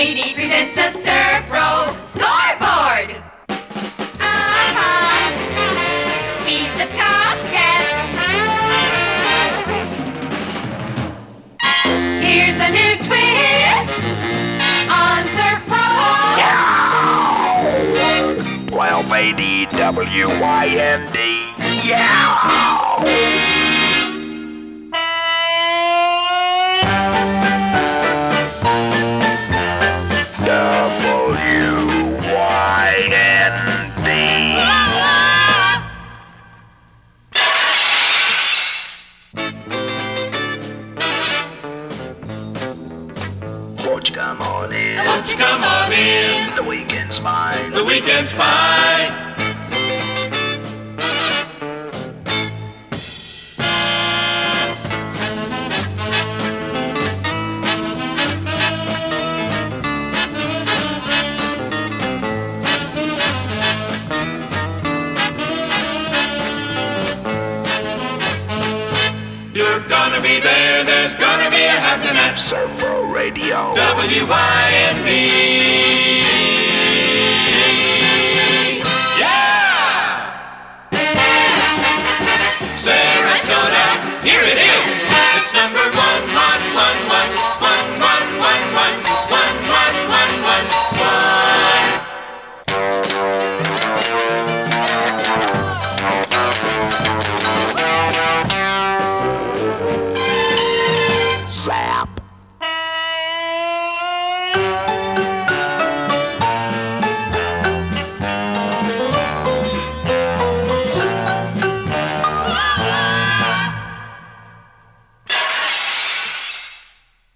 WYND presents the Surf Roll Scoreboard. He's the top cat. Here's a new twist on Surf Roll. 1280 WYND. Yeah! Won't you come on in? Won't you come on in? The weekend's fine. The weekend's fine. You're gonna be there, there's gonna be a happening at Surf Roll Radio. WYND.